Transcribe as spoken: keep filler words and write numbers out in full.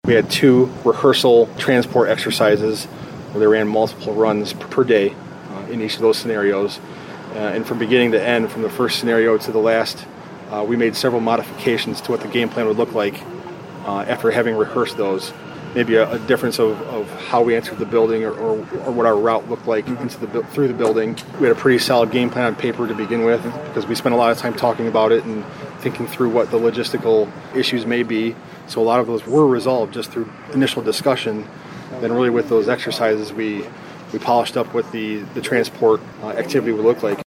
We had two rehearsal transport exercises where they ran multiple runs per day uh, in each of those scenarios. Uh, and from beginning to end, from the first scenario to the last, uh, we made several modifications to what the game plan would look like uh, after having rehearsed those. Maybe a, a difference of, of how we entered the building or, or, or what our route looked like into the through the building. We had a pretty solid game plan on paper to begin with because we spent a lot of time talking about it and thinking through what the logistical issues may be. So a lot of those were resolved just through initial discussion. Then really with those exercises, we we polished up what the, the transport uh, activity would look like.